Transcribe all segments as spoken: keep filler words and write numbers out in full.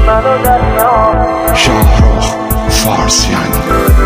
شاهرخ فارسیانی.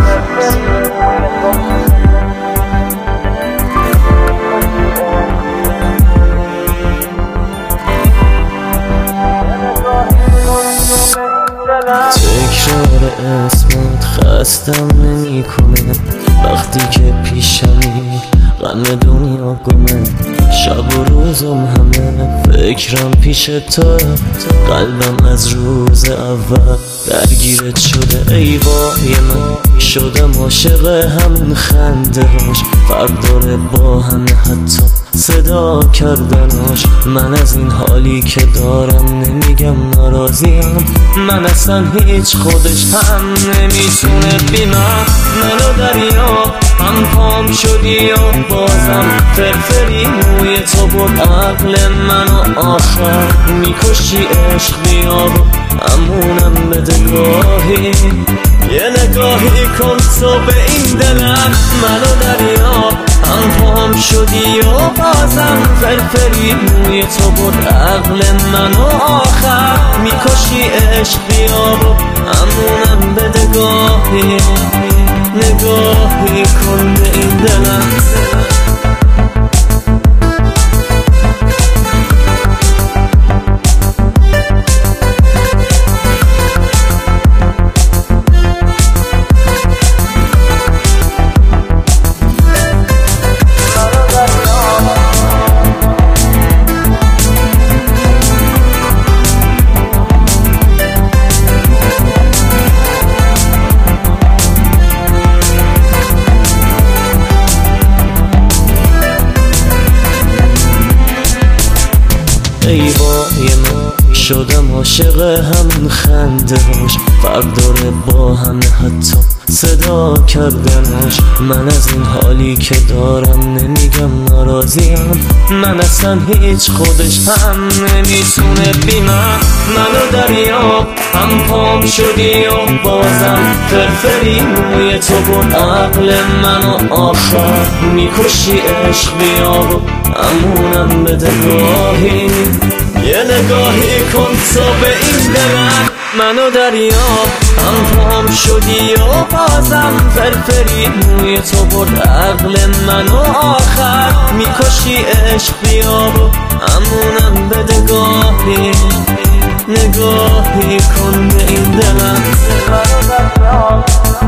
تکرار اسمت خستم نمی کنه وقتی که پیشمی غم دنیا گمه شب و روزم همه فکرم پیش تو قلبم از روز اول درگیرت شده ای وای من شدم عاشق همون خنده هاش فرق داره با همه حتی صدا کردناش من از این حالی که دارم نمیگم ناراضیم من اصلا هیچ خودش هم نمیتونه بی من منو دریا هم پام شدی و بازم فرفری موی تو بود عقل منو آخر میکشی عشق بیا و امونم بده گاهی یه نگاهی کن تو به این دلم منو دریا هم پام شدی و بازم فرفری موی تو بود عقل منو آخر میکشی عشق بیا و امونم بده گاهی نگاهی کن به این دلم ای وای من شدم عاشق همون خنده هاش فرق داره با همه حتی صدا کردناش من از این حالی که دارم نمیگم ناراضیم من اصلا هیچ خودش هم نمیتونه بی من منو دریا هم پام شدی و بازم فرفری موی تو بود عقل منو آخر میکشی عشق بیا و امونم بده گاهی یه نگاهی کن تو به این دلم منو دریا هم پام شدی و بازم فرفری موی تو بود عقل منو آخر میکشی عشق بیا و امونم بده گاهی نگاهی کن به این دلم